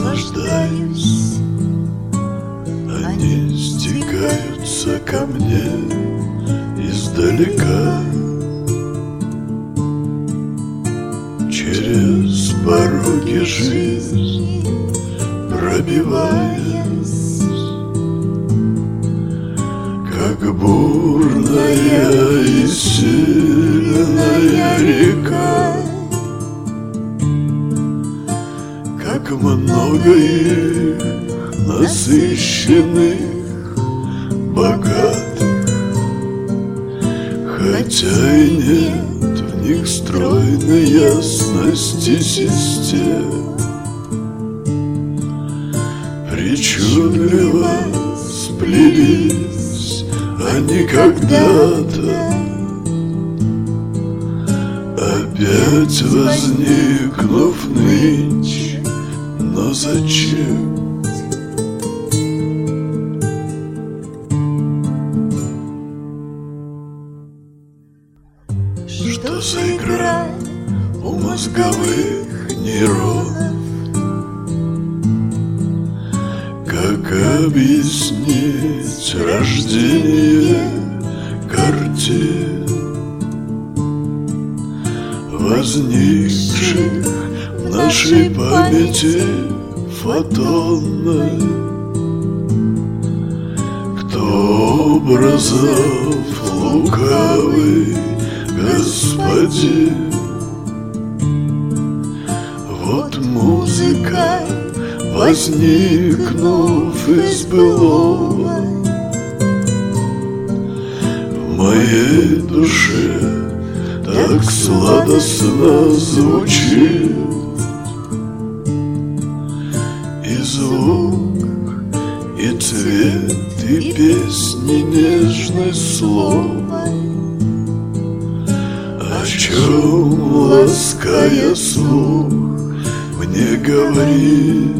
наслаждаюсь. Они стекаются ко мне издалека, через пороги жизни пробиваясь, как бурная и сильная река. Как много их насыщенных, богатых, хотя и нет в них стройной ясности систем. Причудливо сплелись они когда-то, опять возникнув нынче. Но зачем? Что за игра у мозговых нейронов? Как объяснить рождение картин, возникших в нашей памяти фотонной? Кто образов лукавый господин? Вот музыка, возникнув из былого, в моей душе так сладостно звучит. И звук, и цвет, и песни нежной слово, о чем, лаская слух, мне говорит.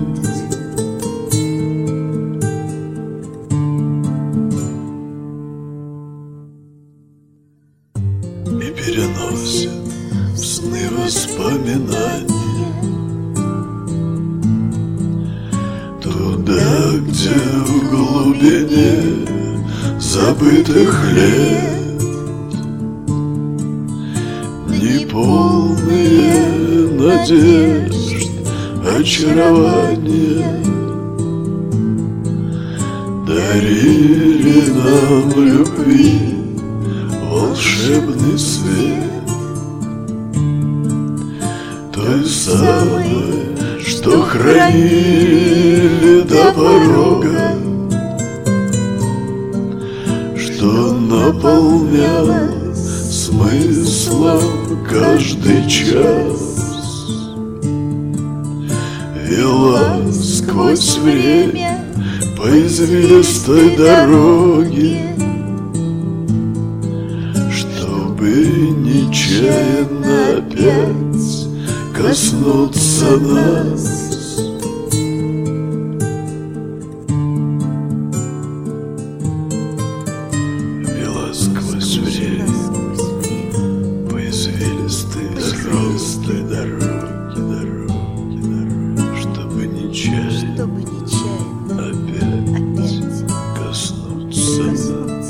И переносит в сны воспоминания туда, где в глубине забытых лет неполные надежд, очарования дарили нам любви волшебный свет, той самой, что хранили до порога, что наполнял смыслом каждый час, вела сквозь время по извилистой дороге, чтобы нечаянно опять коснуться нас. Вела сквозь время по извилистой дороге, чтобы нечаянно опять коснуться нас.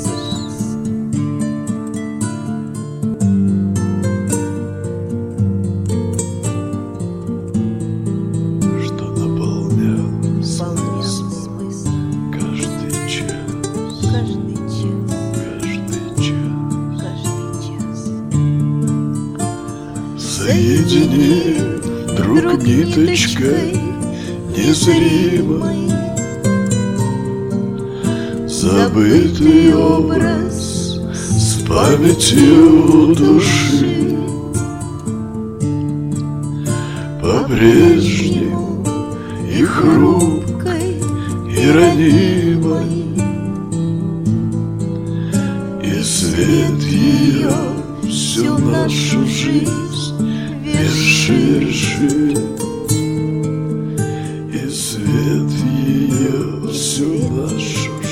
Соединив друг ниточкой незримой забытый образ с памятью души, по-прежнему и хрупкой, и ранимой, и свет ее всю нашу жизнь вершит, и свет ее всю нашу жизнь